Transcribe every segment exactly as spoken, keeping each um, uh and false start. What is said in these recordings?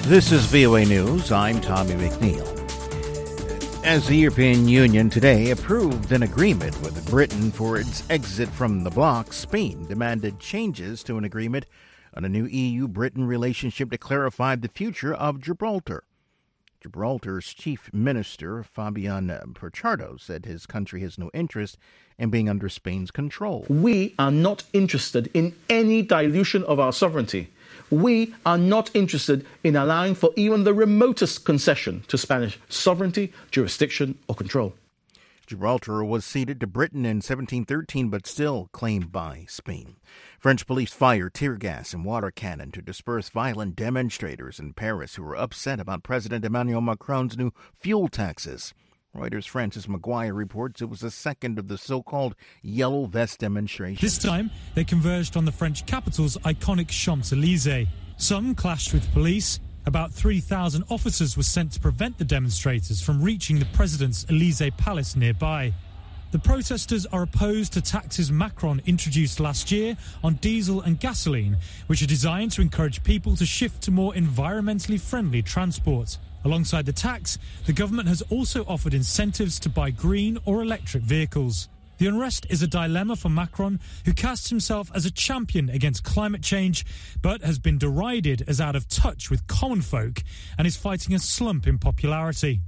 This is V O A News. I'm Tommy McNeil. As the European Union today approved an agreement with Britain for its exit from the bloc, Spain demanded changes to an agreement on a new E U-Britain relationship to clarify the future of Gibraltar. Gibraltar's chief minister, Fabian Pichardo, said his country has no interest in being under Spain's control. We are not interested in any dilution of our sovereignty. We are not interested in allowing for even the remotest concession to Spanish sovereignty, jurisdiction, or control. Gibraltar was ceded to Britain in seventeen thirteen, but still claimed by Spain. French police fired tear gas and water cannon to disperse violent demonstrators in Paris who were upset about President Emmanuel Macron's new fuel taxes. Reuters' Francis Maguire reports it was the second of the so-called Yellow Vest demonstrations. This time, they converged on the French capital's iconic Champs-Élysées. Some clashed with police. About three thousand officers were sent to prevent the demonstrators from reaching the president's Élysée Palace nearby. The protesters are opposed to taxes Macron introduced last year on diesel and gasoline, which are designed to encourage people to shift to more environmentally friendly transport. Alongside the tax, the government has also offered incentives to buy green or electric vehicles. The unrest is a dilemma for Macron, who casts himself as a champion against climate change, but has been derided as out of touch with common folk and is fighting a slump in popularity.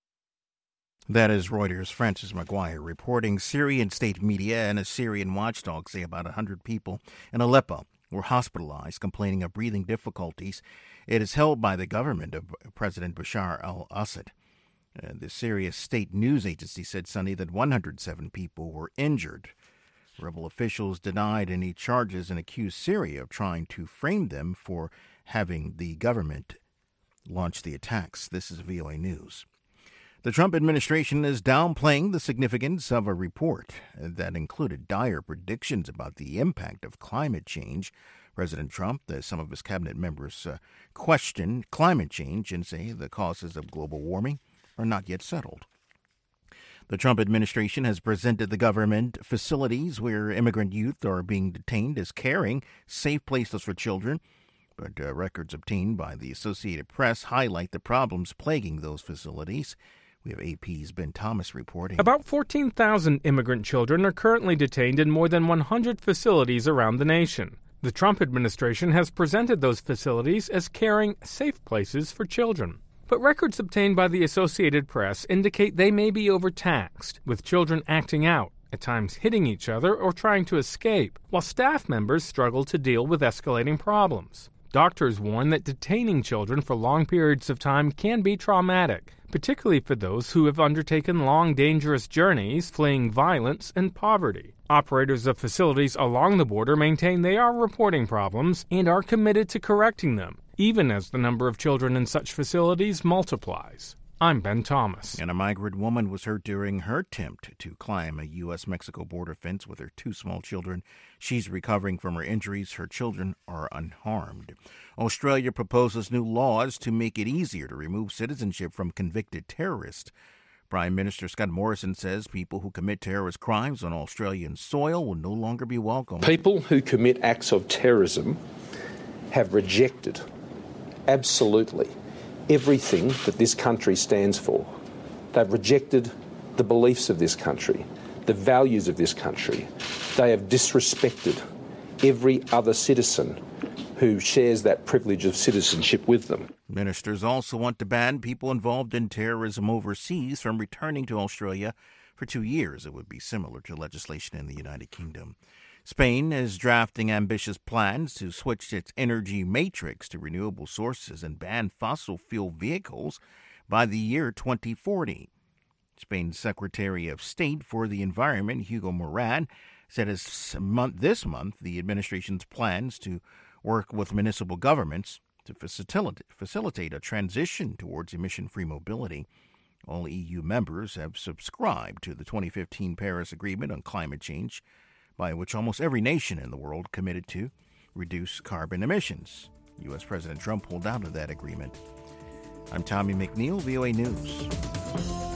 That is Reuters' Francis Maguire reporting. Syrian state media and a Syrian watchdog say about one hundred people in Aleppo were hospitalized, complaining of breathing difficulties. It is held by the government of President Bashar al-Assad. Uh, the Syria state news agency said Sunday that one hundred seven people were injured. Rebel officials denied any charges and accused Syria of trying to frame them for having the government launch the attacks. This is V O A News. The Trump administration is downplaying the significance of a report that included dire predictions about the impact of climate change. President Trump, as some of his cabinet members uh, question climate change and say the causes of global warming are not yet settled. The Trump administration has presented the government facilities where immigrant youth are being detained as caring, safe places for children. But uh, records obtained by the Associated Press highlight the problems plaguing those facilities. We have A P's Ben Thomas reporting. About fourteen thousand immigrant children are currently detained in more than one hundred facilities around the nation. The Trump administration has presented those facilities as caring, safe places for children. But records obtained by the Associated Press indicate they may be overtaxed, with children acting out, at times hitting each other or trying to escape, while staff members struggle to deal with escalating problems. Doctors warn that detaining children for long periods of time can be traumatic, particularly for those who have undertaken long, dangerous journeys fleeing violence and poverty. Operators of facilities along the border maintain they are reporting problems and are committed to correcting them, even as the number of children in such facilities multiplies. I'm Ben Thomas. And a migrant woman was hurt during her attempt to climb a U S Mexico border fence with her two small children. She's recovering from her injuries. Her children are unharmed. Australia proposes new laws to make it easier to remove citizenship from convicted terrorists. Prime Minister Scott Morrison says people who commit terrorist crimes on Australian soil will no longer be welcome. People who commit acts of terrorism have rejected, absolutely, everything that this country stands for. They've rejected the beliefs of this country, the values of this country. They have disrespected every other citizen who shares that privilege of citizenship with them. Ministers also want to ban people involved in terrorism overseas from returning to Australia for two years. It would be similar to legislation in the United Kingdom. Spain is drafting ambitious plans to switch its energy matrix to renewable sources and ban fossil fuel vehicles by the year twenty forty. Spain's Secretary of State for the Environment, Hugo Moran, said this month, this month the administration's plans to work with municipal governments to facilitate, facilitate a transition towards emission-free mobility. All E U members have subscribed to the twenty fifteen Paris Agreement on climate change, by which almost every nation in the world committed to reduce carbon emissions. U S President Trump pulled out of that agreement. I'm Tommy McNeil, V O A News.